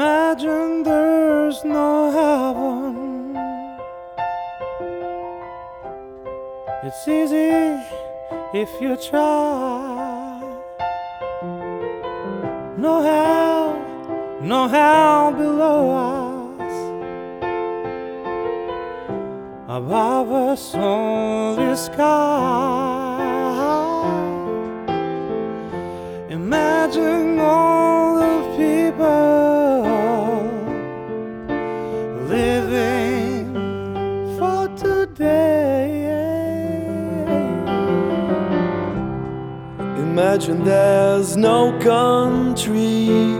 Imagine there's no heaven. It's easy if you try. No hell below us. Above us only sky. Imagine all the people living for today. Imagine there's no countries.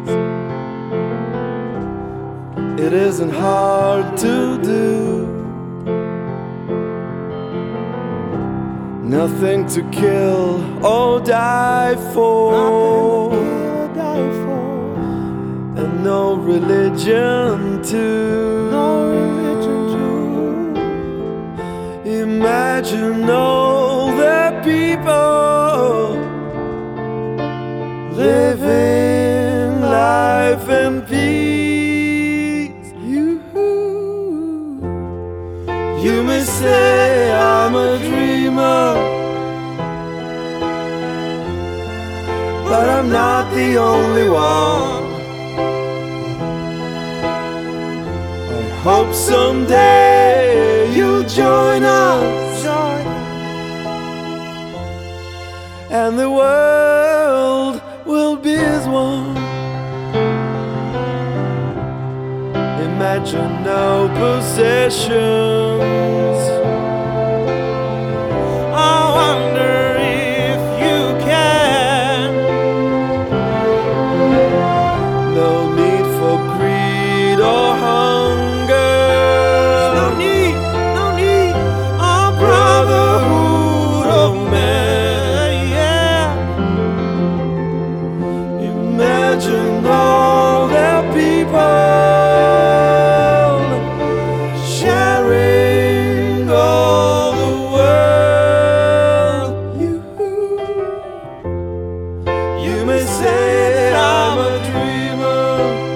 It isn't hard to do. Nothing to kill or die for. And no religion too. Imagine all the people living life in peace. You may say I'm a dreamer, but I'm not the only one. I hope someday you'll join us, and the world will be as one. Imagine no possessions. I wonder if you can. No need for greed or hunger. No need of brotherhood of man. Yeah. Imagine all the people sharing all the world. You may say I'm a dreamer,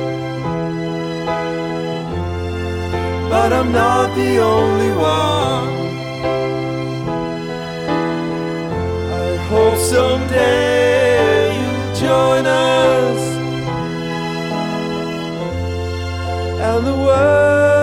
but I'm not the only one. I hope someday you'll join us, and the world